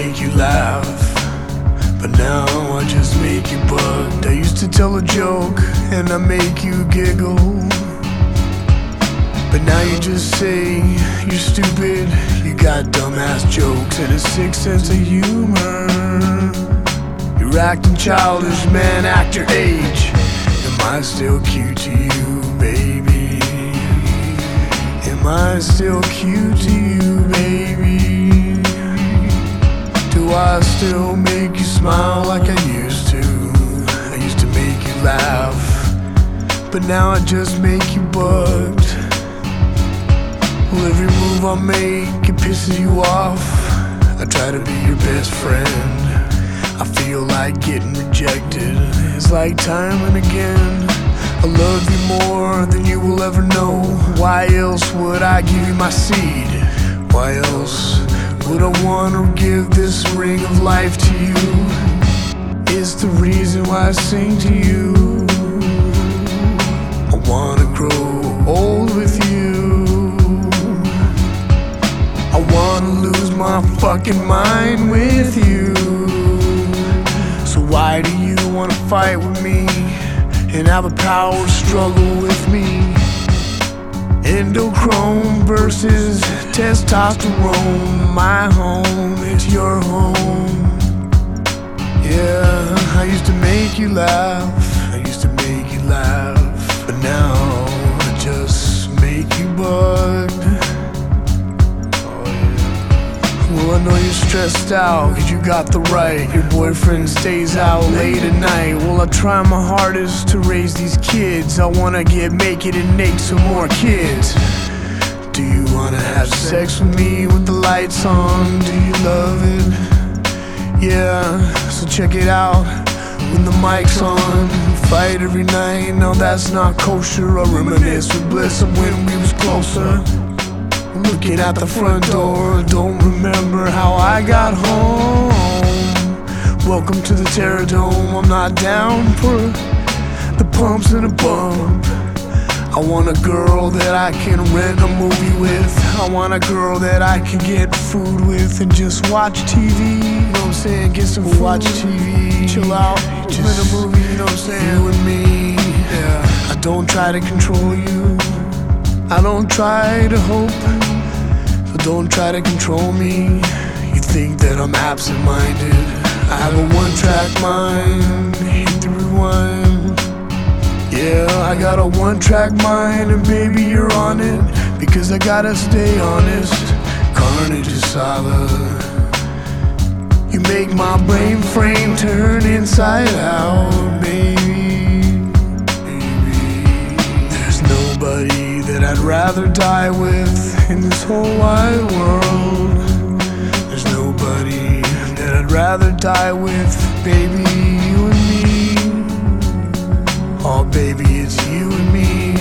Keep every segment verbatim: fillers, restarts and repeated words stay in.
make you laugh, but now I just make you bugged. I used to tell a joke and I make you giggle, but now you just say you're stupid. You got dumbass jokes and a sick sense of humor. You're acting childish, man, act your age. Am I still cute to you, baby? Am I still cute to you, baby? Do I still make you smile like I used to? I used to make you laugh, but now I just make you bugged. Well, every move I make, it pisses you off. I try to be your best friend. I feel like getting rejected. It's like time and again. I love you more than you will ever know. Why else would I give you my seed? Why else would I want to give this ring of life to you? It's the reason why I sing to you. I wanna grow old with you. I wanna lose my fucking mind with you. So why do you wanna fight with me and have a power struggle with me? Endochrome versus testosterone. My home, it's your home. Yeah, I used to make you laugh, I used to make you laugh, but now I just make you bugged. Well, I know you're stressed out, cause you got the right. Your boyfriend stays out late at night. Well, I try my hardest to raise these kids. I wanna get naked and make some more kids. Do you wanna have sex with me with the lights on? Do you love it? Yeah, so check it out when the mic's on. Fight every night, no that's not kosher. I reminisce with bliss of when we was closer. Looking at the front door, don't remember how I got home. Welcome to the Terror Dome. I'm not down for the pumps and a bump. I want a girl that I can rent a movie with. I want a girl that I can get food with and just watch T V. You know what I'm saying? Get some food, watch T V, chill out, just rent a movie. You know what I'm saying? You and me. Yeah. I don't try to control you. I don't try to hope, so don't try to control me. You think that I'm absent-minded. I have a one-track mind, hit the rewind. Yeah, I got a one-track mind, and baby you're on it, because I gotta stay honest. Carnage is solid. You make my brain frame turn inside out, baby. Nobody that I'd rather die with in this whole wide world. There's nobody that I'd rather die with, baby, you and me. Oh baby, it's you and me.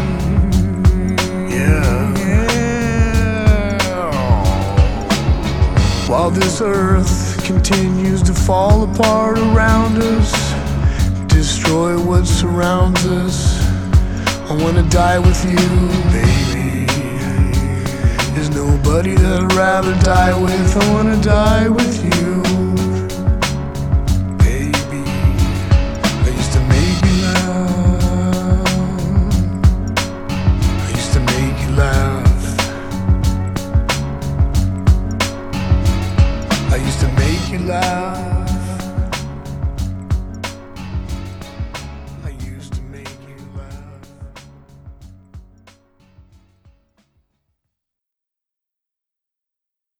Yeah, yeah. While this earth continues to fall apart around us, destroy what surrounds us, I wanna die with you, baby. There's nobody that I'd rather die with. I wanna die with you, baby. I used to make you laugh. I used to make you laugh. I used to make you laugh.